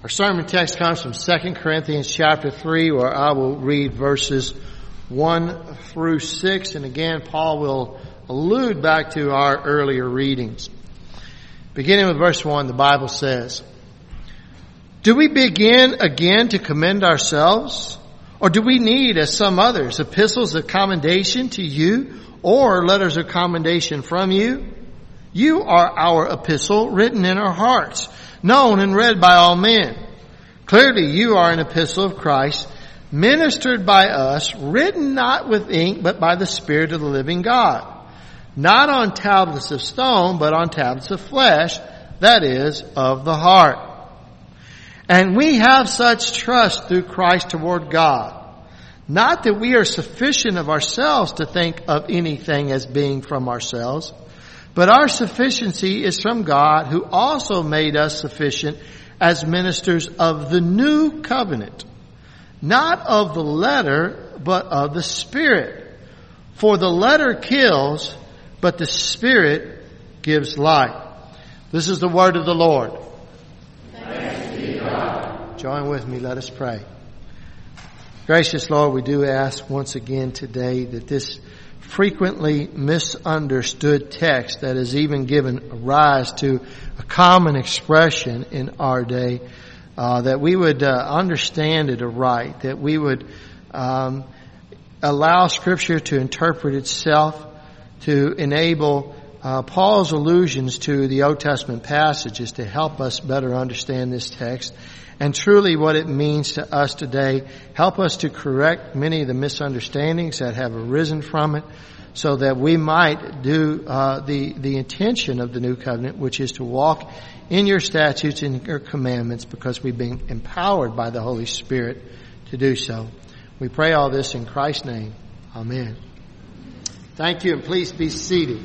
Our sermon text comes from 2 Corinthians chapter 3, where I will read verses 1 through 6. And again, Paul will allude back to our earlier readings. Beginning with verse 1, the Bible says, "Do we begin again to commend ourselves? Or do we need, as some others, epistles of commendation to you, or letters of commendation from you? You are our epistle, written in our hearts, known and read by all men. Clearly you are an epistle of Christ, ministered by us, written not with ink, but by the Spirit of the living God. Not on tablets of stone, but on tablets of flesh, that is, of the heart. And we have such trust through Christ toward God. Not that we are sufficient of ourselves to think of anything as being from ourselves, but our sufficiency is from God, who also made us sufficient as ministers of the new covenant, not of the letter, but of the Spirit. For the letter kills, but the Spirit gives life." This is the word of the Lord. Thanks be to God. Join with me, let us pray. Gracious Lord, we do ask once again today that this frequently misunderstood text that has even given rise to a common expression in our day, that we would understand it aright, that we would allow Scripture to interpret itself, to enable Paul's allusions to the Old Testament passages to help us better understand this text and truly what it means to us today. Help us to correct many of the misunderstandings that have arisen from it, so that we might do the intention of the new covenant, which is to walk in your statutes and your commandments, because we've been empowered by the Holy Spirit to do so. We pray all this in Christ's name. Amen. Thank you, and please be seated.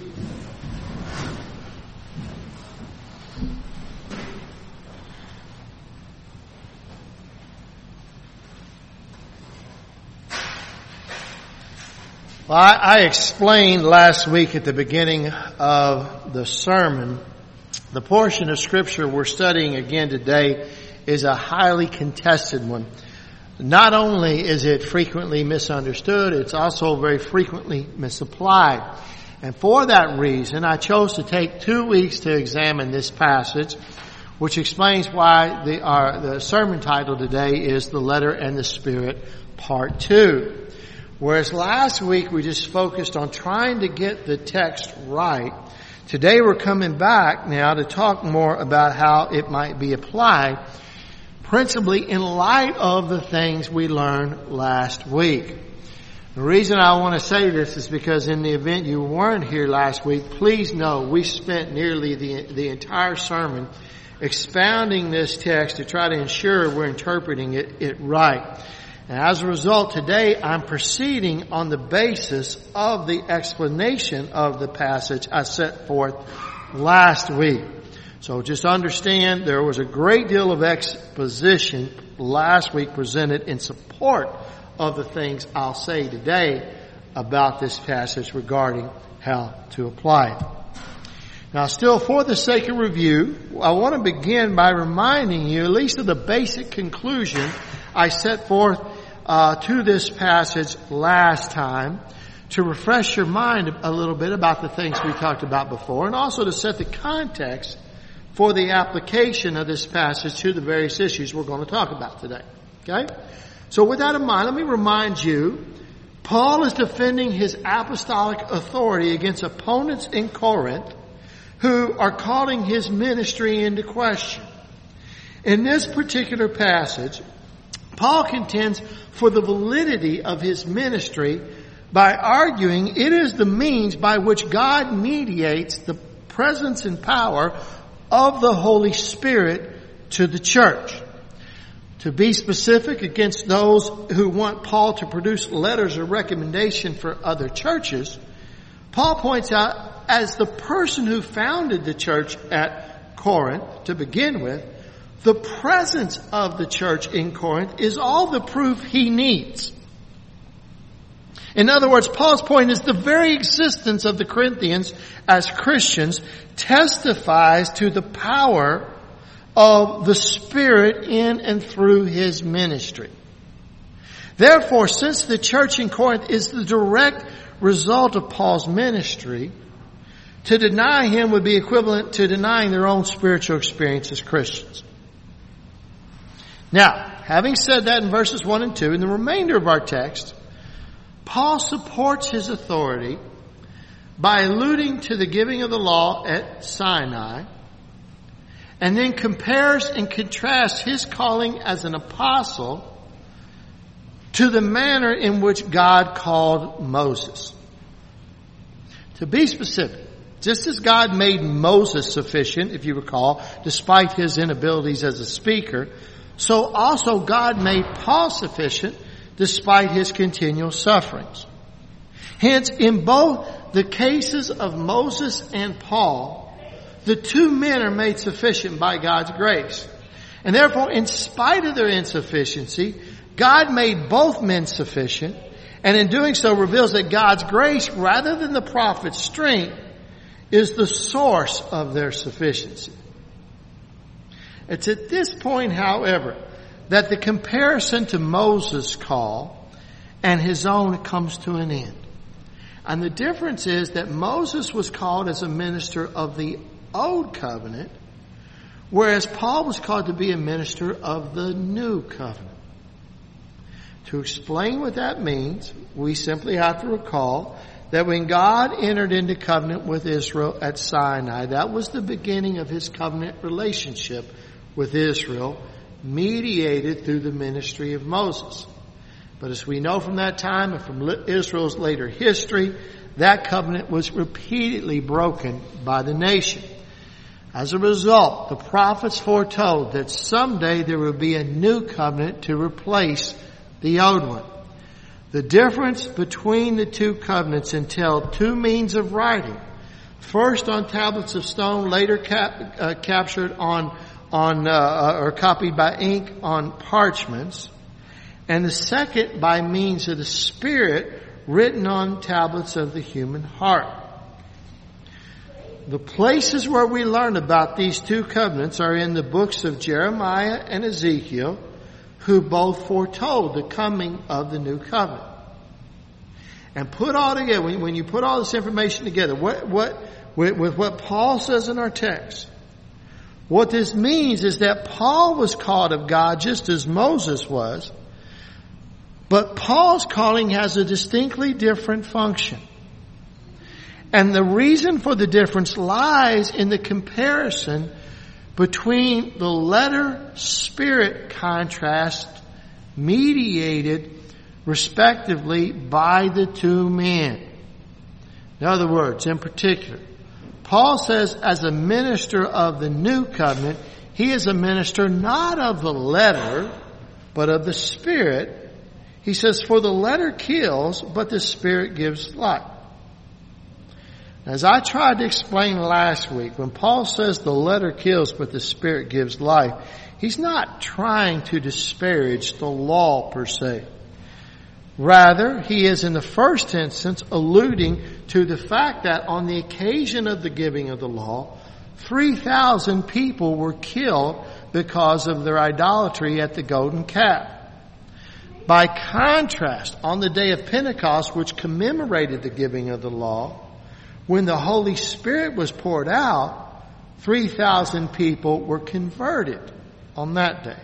Well, I explained last week at the beginning of the sermon, the portion of Scripture we're studying again today is a highly contested one. Not only is it frequently misunderstood, it's also very frequently misapplied. And for that reason, I chose to take 2 weeks to examine this passage, which explains why the sermon title today is The Letter and the Spirit, Part 2. Whereas last week we just focused on trying to get the text right, today we're coming back now to talk more about how it might be applied, principally in light of the things we learned last week. The reason I want to say this is because in the event you weren't here last week, please know we spent nearly the entire sermon expounding this text to try to ensure we're interpreting it right. And as a result, today I'm proceeding on the basis of the explanation of the passage I set forth last week. So just understand there was a great deal of exposition last week presented in support of the things I'll say today about this passage regarding how to apply it. Now, still for the sake of review, I want to begin by reminding you at least of the basic conclusion I set forth to this passage last time, to refresh your mind a little bit about the things we talked about before, and also to set the context for the application of this passage to the various issues we're going to talk about today. Okay? So with that in mind, let me remind you, Paul is defending his apostolic authority against opponents in Corinth who are calling his ministry into question. In this particular passage, Paul contends for the validity of his ministry by arguing it is the means by which God mediates the presence and power of the Holy Spirit to the church. To be specific, against those who want Paul to produce letters of recommendation for other churches, Paul points out, as the person who founded the church at Corinth to begin with, the presence of the church in Corinth is all the proof he needs. In other words, Paul's point is the very existence of the Corinthians as Christians testifies to the power of the Spirit in and through His ministry. Therefore, since the church in Corinth is the direct result of Paul's ministry, to deny him would be equivalent to denying their own spiritual experience as Christians. Now, having said that in verses 1 and 2, in the remainder of our text, Paul supports his authority by alluding to the giving of the law at Sinai, and then compares and contrasts his calling as an apostle to the manner in which God called Moses. To be specific, just as God made Moses sufficient, if you recall, despite his inabilities as a speaker, so also God made Paul sufficient despite his continual sufferings. Hence, in both the cases of Moses and Paul, the two men are made sufficient by God's grace. And therefore, in spite of their insufficiency, God made both men sufficient, and in doing so reveals that God's grace, rather than the prophet's strength, is the source of their sufficiency. It's at this point, however, that the comparison to Moses' call and his own comes to an end. And the difference is that Moses was called as a minister of the Old Covenant, whereas Paul was called to be a minister of the New Covenant. To explain what that means, we simply have to recall that when God entered into covenant with Israel at Sinai, that was the beginning of his covenant relationship with Israel, mediated through the ministry of Moses. But as we know from that time and from Israel's later history, that covenant was repeatedly broken by the nation. As a result, the prophets foretold that someday there would be a new covenant to replace the old one. The difference between the two covenants entailed two means of writing. First on tablets of stone, later captured or copied by ink on parchments. And the second by means of the Spirit written on tablets of the human heart. The places where we learn about these two covenants are in the books of Jeremiah and Ezekiel, who both foretold the coming of the new covenant. And put all together, when you put all this information together, with what Paul says in our text, what this means is that Paul was called of God just as Moses was, but Paul's calling has a distinctly different function. And the reason for the difference lies in the comparison between the letter-spirit contrast mediated respectively by the two men. In other words, in particular, Paul says as a minister of the new covenant, he is a minister not of the letter, but of the Spirit. He says, for the letter kills, but the Spirit gives life. As I tried to explain last week, when Paul says the letter kills but the Spirit gives life, he's not trying to disparage the law per se. Rather, he is in the first instance alluding to the fact that on the occasion of the giving of the law, 3,000 people were killed because of their idolatry at the golden calf. By contrast, on the day of Pentecost, which commemorated the giving of the law, when the Holy Spirit was poured out, 3,000 people were converted on that day.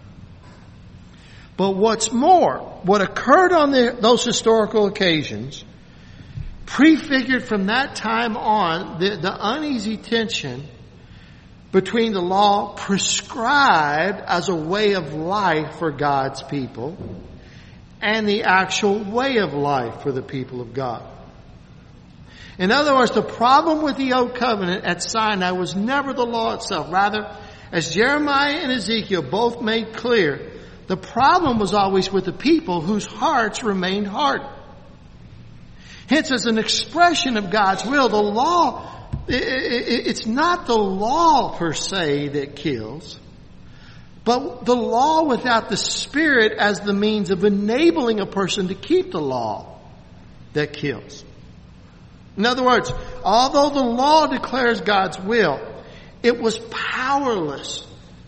But what's more, what occurred on those historical occasions prefigured from that time on the uneasy tension between the law prescribed as a way of life for God's people and the actual way of life for the people of God. In other words, the problem with the Old Covenant at Sinai was never the law itself. Rather, as Jeremiah and Ezekiel both made clear, the problem was always with the people whose hearts remained hardened. Hence, as an expression of God's will, the law, it's not the law per se that kills, but the law without the Spirit as the means of enabling a person to keep the law that kills. In other words, although the law declares God's will, it was powerless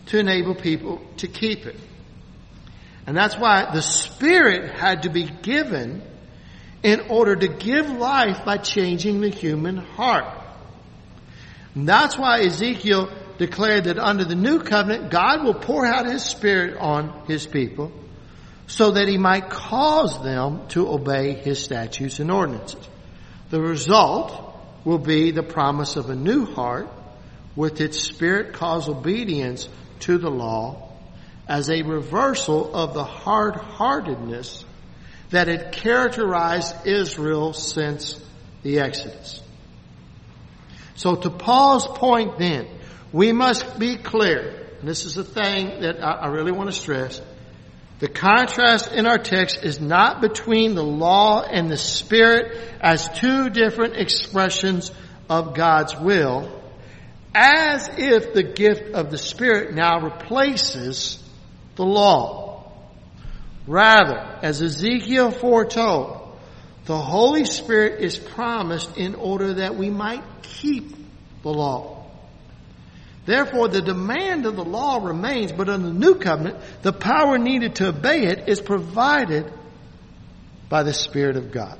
to enable people to keep it. And that's why the Spirit had to be given in order to give life by changing the human heart. And that's why Ezekiel declared that under the new covenant, God will pour out His Spirit on His people so that He might cause them to obey His statutes and ordinances. The result will be the promise of a new heart with its Spirit cause obedience to the law as a reversal of the hard-heartedness that had characterized Israel since the Exodus. So to Paul's point then, we must be clear, and this is a thing that I really want to stress, the contrast in our text is not between the law and the Spirit as two different expressions of God's will, as if the gift of the Spirit now replaces the law. Rather, as Ezekiel foretold, the Holy Spirit is promised in order that we might keep the law. Therefore, the demand of the law remains, but under the new covenant, the power needed to obey it is provided by the Spirit of God.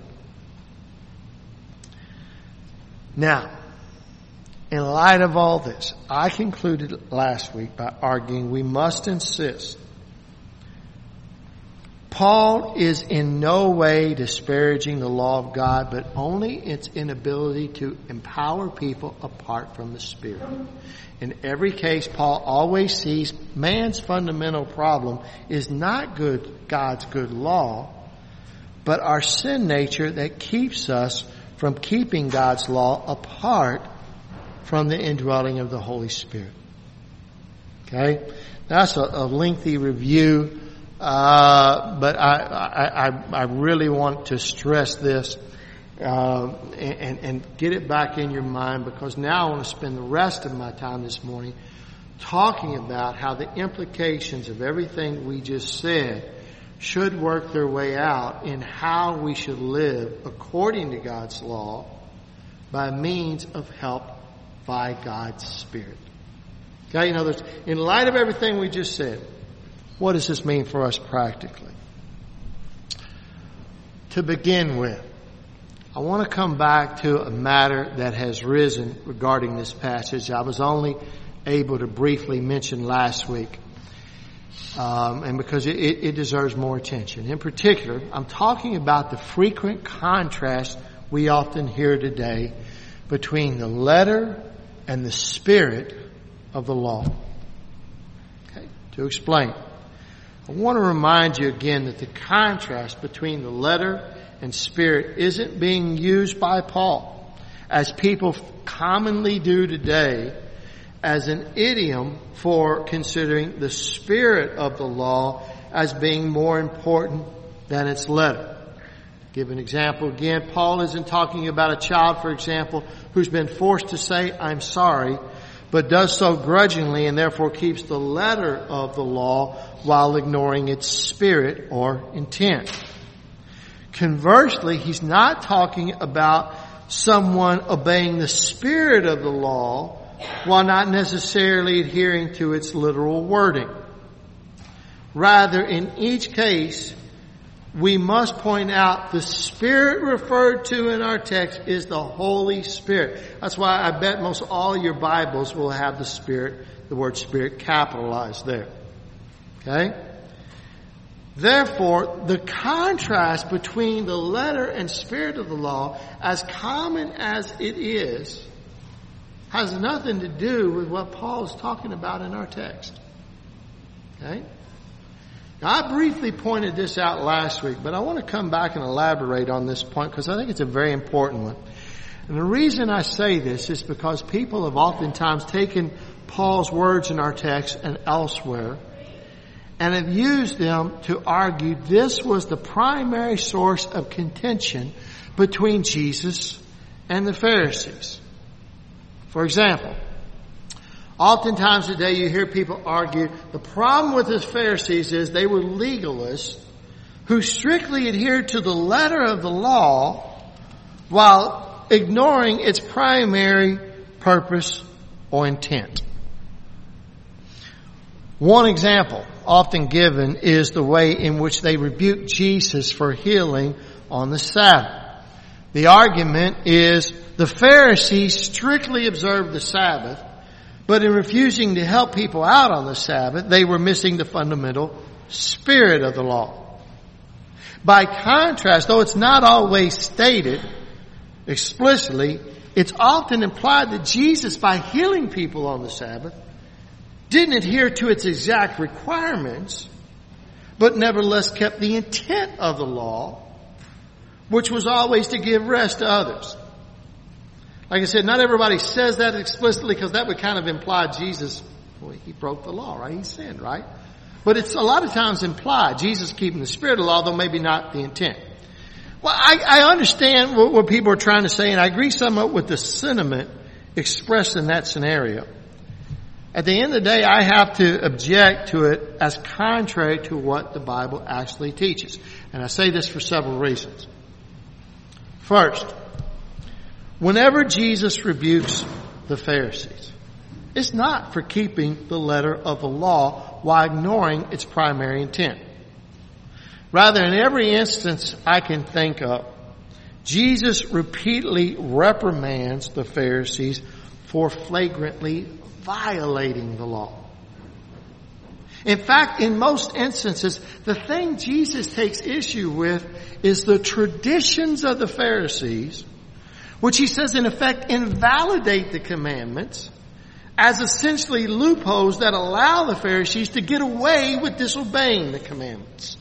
Now, in light of all this, I concluded last week by arguing we must insist Paul is in no way disparaging the law of God, but only its inability to empower people apart from the Spirit. In every case, Paul always sees man's fundamental problem is not God's good law, but our sin nature that keeps us from keeping God's law apart from the indwelling of the Holy Spirit. Okay? That's a lengthy review. But I really want to stress this, and get it back in your mind, because now I want to spend the rest of my time this morning talking about how the implications of everything we just said should work their way out in how we should live according to God's law by means of help by God's Spirit. Okay, in other words, in light of everything we just said, what does this mean for us practically? To begin with, I want to come back to a matter that has risen regarding this passage. I was only able to briefly mention last week, and because it deserves more attention. In particular, I'm talking about the frequent contrast we often hear today between the letter and the spirit of the law. Okay, to explain, I want to remind you again that the contrast between the letter and spirit isn't being used by Paul, as people commonly do today, as an idiom for considering the spirit of the law as being more important than its letter. Give an example again. Paul isn't talking about a child, for example, who's been forced to say, "I'm sorry," but does so grudgingly and therefore keeps the letter of the law while ignoring its spirit or intent. Conversely, he's not talking about someone obeying the spirit of the law while not necessarily adhering to its literal wording. Rather, in each case, we must point out the Spirit referred to in our text is the Holy Spirit. That's why I bet most all your Bibles will have the word Spirit capitalized there. Okay? Therefore, the contrast between the letter and spirit of the law, as common as it is, has nothing to do with what Paul is talking about in our text. Okay? Now, I briefly pointed this out last week, but I want to come back and elaborate on this point because I think it's a very important one. And the reason I say this is because people have oftentimes taken Paul's words in our text and elsewhere and have used them to argue this was the primary source of contention between Jesus and the Pharisees. For example, oftentimes today you hear people argue the problem with the Pharisees is they were legalists who strictly adhered to the letter of the law while ignoring its primary purpose or intent. One example often given is the way in which they rebuke Jesus for healing on the Sabbath. The argument is the Pharisees strictly observed the Sabbath, but in refusing to help people out on the Sabbath, they were missing the fundamental spirit of the law. By contrast, though it's not always stated explicitly, it's often implied that Jesus, by healing people on the Sabbath, didn't adhere to its exact requirements, but nevertheless kept the intent of the law, which was always to give rest to others. Like I said, not everybody says that explicitly because that would kind of imply Jesus, well, he broke the law, right? He sinned, right? But it's a lot of times implied. Jesus keeping the spirit of the law, though maybe not the intent. Well, I understand what people are trying to say, and I agree somewhat with the sentiment expressed in that scenario. At the end of the day, I have to object to it as contrary to what the Bible actually teaches. And I say this for several reasons. First, whenever Jesus rebukes the Pharisees, it's not for keeping the letter of the law while ignoring its primary intent. Rather, in every instance I can think of, Jesus repeatedly reprimands the Pharisees for flagrantly violating the law. In fact, in most instances, the thing Jesus takes issue with is the traditions of the Pharisees, which he says in effect invalidate the commandments as essentially loopholes that allow the Pharisees to get away with disobeying the commandments.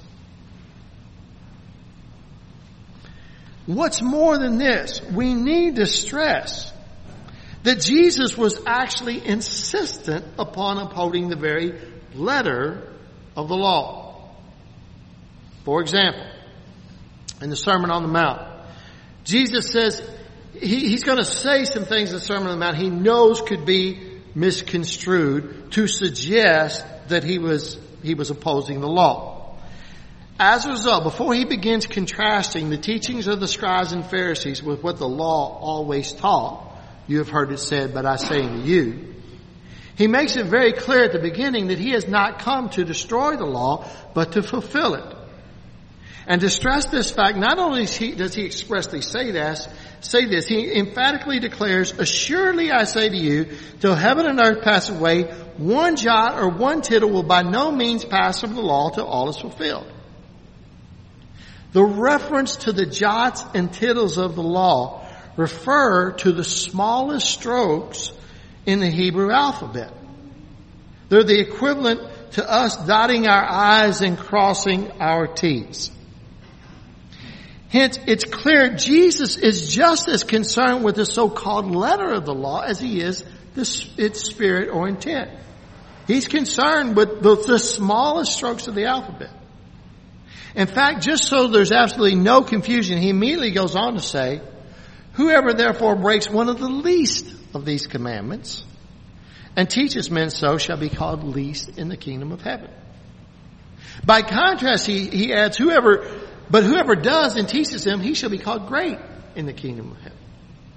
What's more than this, we need to stress that Jesus was actually insistent upon upholding the very letter of the law. For example, in the Sermon on the Mount, Jesus says he's going to say some things in the Sermon on the Mount he knows could be misconstrued to suggest that he was opposing the law. As a result, before he begins contrasting the teachings of the scribes and Pharisees with what the law always taught, you have heard it said, but I say unto you, he makes it very clear at the beginning that he has not come to destroy the law, but to fulfill it. And to stress this fact, not only does he expressly say this, he emphatically declares, assuredly I say to you, till heaven and earth pass away, one jot or one tittle will by no means pass from the law till all is fulfilled. The reference to the jots and tittles of the law refer to the smallest strokes in the Hebrew alphabet. They're the equivalent to us dotting our I's and crossing our T's. Hence, it's clear Jesus is just as concerned with the so-called letter of the law as he is its spirit or intent. He's concerned with the smallest strokes of the alphabet. In fact, just so there's absolutely no confusion, he immediately goes on to say, whoever therefore breaks one of the least of these commandments and teaches men so shall be called least in the kingdom of heaven. By contrast, he adds, whoever does and teaches them, he shall be called great in the kingdom of heaven.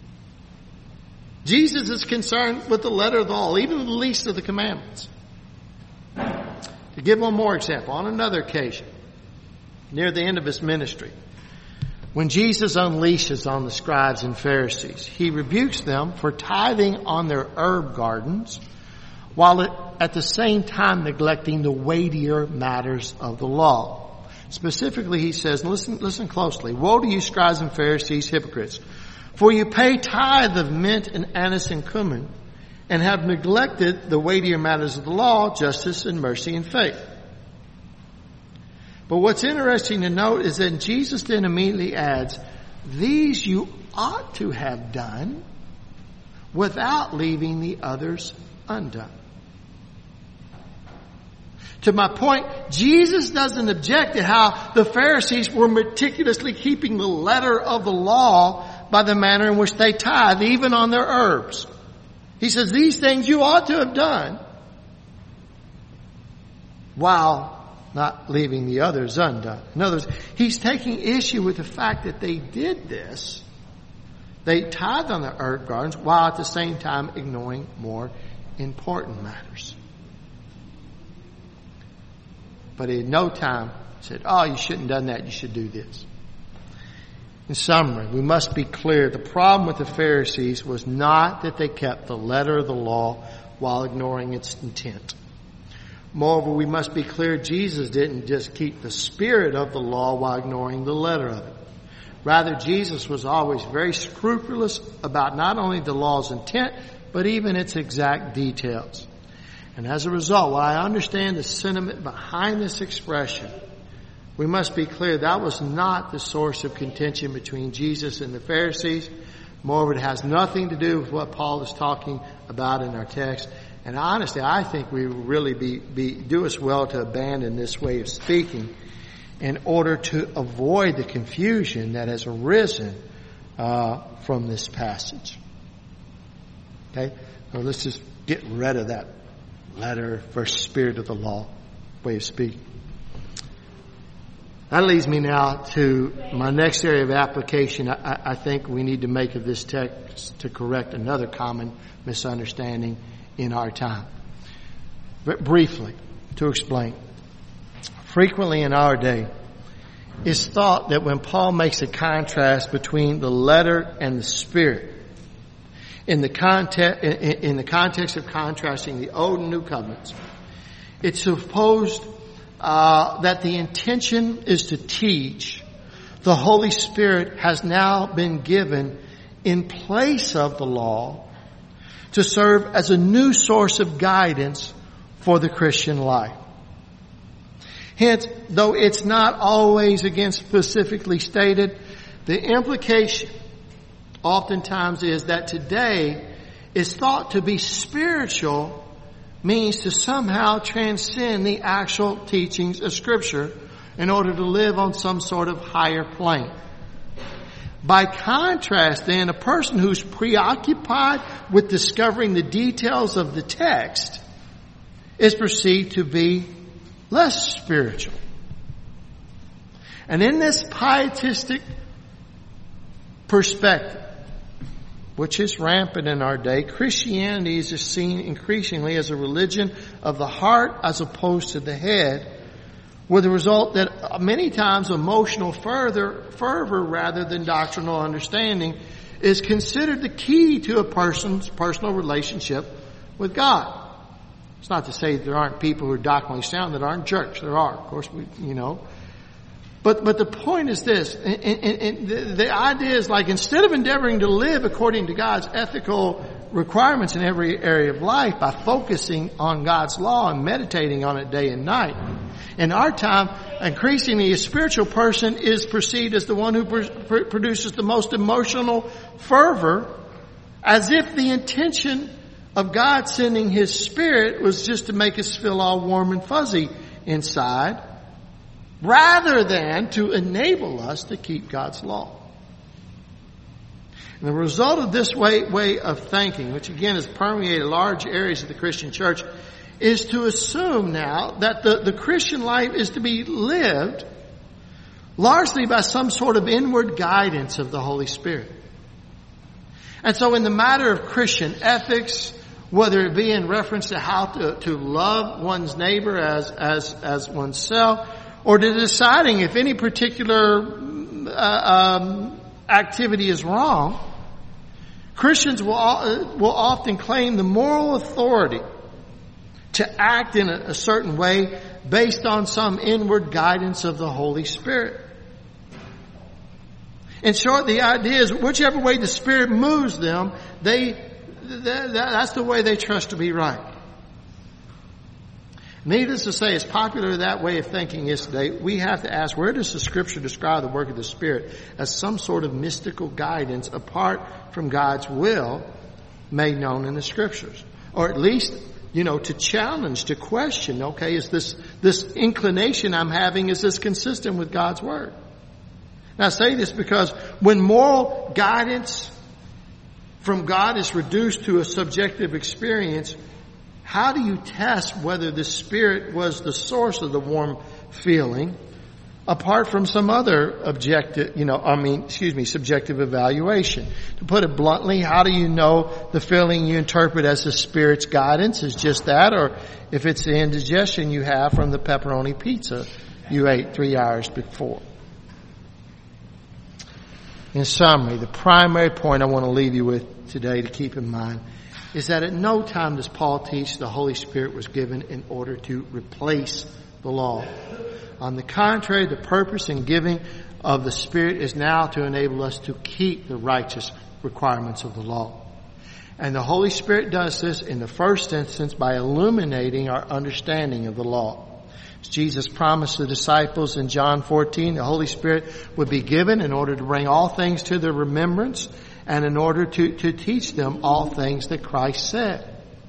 Jesus is concerned with the letter of the law, even the least of the commandments. To give one more example, on another occasion, near the end of his ministry, when Jesus unleashes on the scribes and Pharisees, he rebukes them for tithing on their herb gardens while at the same time neglecting the weightier matters of the law. Specifically, he says, listen closely, woe to you scribes and Pharisees, hypocrites, for you pay tithe of mint and anise and cumin and have neglected the weightier matters of the law, justice and mercy and faith. But what's interesting to note is that Jesus then immediately adds, these you ought to have done without leaving the others undone. To my point, Jesus doesn't object to how the Pharisees were meticulously keeping the letter of the law by the manner in which they tithe, even on their herbs. He says, these things you ought to have done while not leaving the others undone. In other words, he's taking issue with the fact that they did this. They tithed on the herb gardens while at the same time ignoring more important matters. but in no time said, oh, you shouldn't have done that, you should do this. In summary, we must be clear. The problem with the Pharisees was not that they kept the letter of the law while ignoring its intent. Moreover, we must be clear, Jesus didn't just keep the spirit of the law while ignoring the letter of it. Rather, Jesus was always very scrupulous about not only the law's intent, but even its exact details. And as a result, while I understand the sentiment behind this expression, we must be clear that was not the source of contention between Jesus and the Pharisees. Moreover, it has nothing to do with what Paul is talking about in our text. And honestly, I think we really do us well to abandon this way of speaking in order to avoid the confusion that has arisen from this passage. Okay? So let's just get rid of that letter versus spirit of the law way of speaking. That leads me now to my next area of application. I think we need to make of this text to correct another common misunderstanding in our time. But briefly, to explain. Frequently in our day, it's thought that when Paul makes a contrast between the letter and the spirit, in the context of contrasting the Old and New Covenants, it's supposed that the intention is to teach the Holy Spirit has now been given in place of the law to serve as a new source of guidance for the Christian life. Hence, though it's not always again specifically stated, the implication oftentimes is that today is thought to be spiritual means to somehow transcend the actual teachings of Scripture in order to live on some sort of higher plane. By contrast, then, a person who's preoccupied with discovering the details of the text is perceived to be less spiritual. And in this pietistic perspective, which is rampant in our day, Christianity is seen increasingly as a religion of the heart as opposed to the head, with the result that many times emotional fervor rather than doctrinal understanding is considered the key to a person's personal relationship with God. It's not to say there aren't people who are doctrinally sound that aren't jerks. There are, of course, But the point is this, and the idea is like instead of endeavoring to live according to God's ethical requirements in every area of life by focusing on God's law and meditating on it day and night, in our time, increasingly a spiritual person is perceived as the one who produces the most emotional fervor, as if the intention of God sending His Spirit was just to make us feel all warm and fuzzy inside, rather than to enable us to keep God's law. And the result of this way of thinking, which again has permeated large areas of the Christian church, is to assume now that the Christian life is to be lived largely by some sort of inward guidance of the Holy Spirit. And so in the matter of Christian ethics, whether it be in reference to how to love one's neighbor as oneself, or to deciding if any particular activity is wrong, Christians will often claim the moral authority to act in a certain way based on some inward guidance of the Holy Spirit. In short, the idea is whichever way the Spirit moves them, that's the way they trust to be right. Needless to say, as popular that way of thinking is today, we have to ask, where does the Scripture describe the work of the Spirit as some sort of mystical guidance apart from God's will made known in the Scriptures? Or at least, to challenge, to question, okay, is this inclination I'm having, is this consistent with God's Word? Now I say this because when moral guidance from God is reduced to a subjective experience, how do you test whether the Spirit was the source of the warm feeling apart from some other subjective evaluation. To put it bluntly, how do you know the feeling you interpret as the Spirit's guidance is just that, or if it's the indigestion you have from the pepperoni pizza you ate 3 hours before? In summary, the primary point I want to leave you with today to keep in mind is that at no time does Paul teach the Holy Spirit was given in order to replace the law. On the contrary, the purpose and giving of the Spirit is now to enable us to keep the righteous requirements of the law. And the Holy Spirit does this in the first instance by illuminating our understanding of the law. As Jesus promised the disciples in John 14, the Holy Spirit would be given in order to bring all things to their remembrance and in order to teach them all things that Christ said.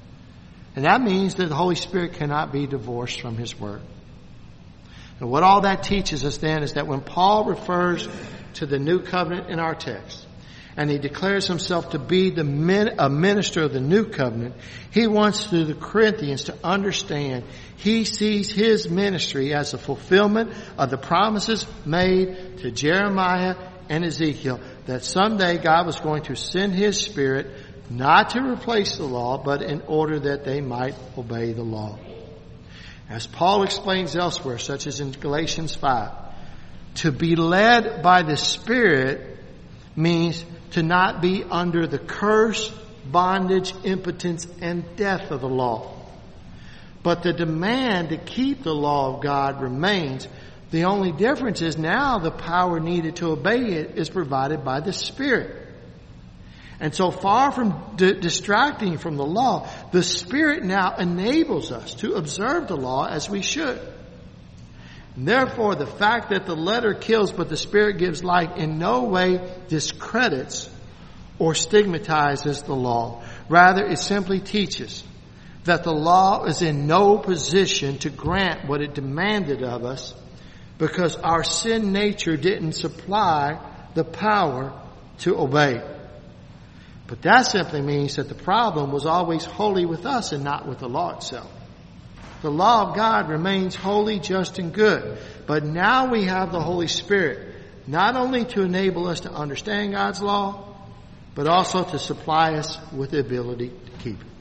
And that means that the Holy Spirit cannot be divorced from His Word. And what all that teaches us then is that when Paul refers to the new covenant in our text, and he declares himself to be a minister of the new covenant, he wants through the Corinthians to understand he sees his ministry as a fulfillment of the promises made to Jeremiah and Ezekiel, that someday God was going to send His Spirit not to replace the law, but in order that they might obey the law. As Paul explains elsewhere, such as in Galatians 5, to be led by the Spirit means to not be under the curse, bondage, impotence, and death of the law. But the demand to keep the law of God remains. The only difference is now the power needed to obey it is provided by the Spirit. And so far from distracting from the law, the Spirit now enables us to observe the law as we should. And therefore, the fact that the letter kills but the Spirit gives life in no way discredits or stigmatizes the law. Rather, it simply teaches that the law is in no position to grant what it demanded of us because our sin nature didn't supply the power to obey. But that simply means that the problem was always wholly with us and not with the law itself. The law of God remains holy, just, and good. But now we have the Holy Spirit, not only to enable us to understand God's law, but also to supply us with the ability to keep it.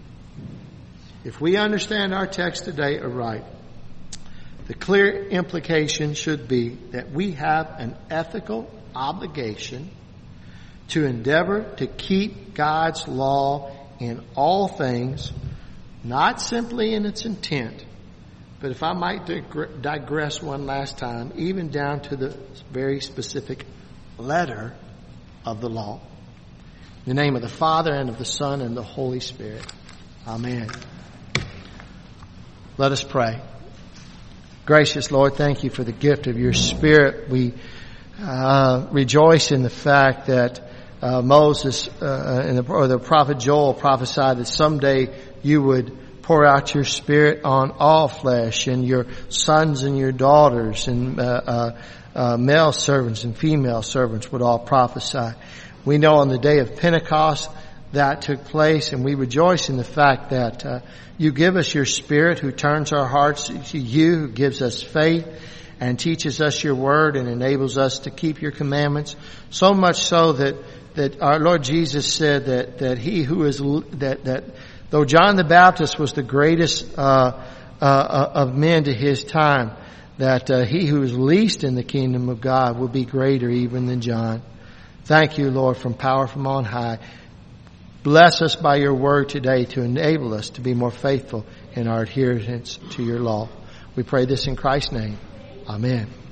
If we understand our text today aright, the clear implication should be that we have an ethical obligation to endeavor to keep God's law in all things, not simply in its intent, but if I might digress one last time, even down to the very specific letter of the law. In the name of the Father, and of the Son, and the Holy Spirit. Amen. Let us pray. Gracious Lord, thank you for the gift of your Spirit. We rejoice in the fact that Moses or the prophet Joel prophesied that someday you would pour out your Spirit on all flesh, and your sons and your daughters and male servants and female servants would all prophesy. We know on the day of Pentecost that took place, and we rejoice in the fact that you give us your Spirit who turns our hearts to you, who gives us faith and teaches us your word and enables us to keep your commandments. So much so that our Lord Jesus said that he who is that though John the Baptist was the greatest of men to his time, that he who is least in the kingdom of God will be greater even than John. Thank you, Lord, from power from on high. Bless us by your word today to enable us to be more faithful in our adherence to your law. We pray this in Christ's name. Amen.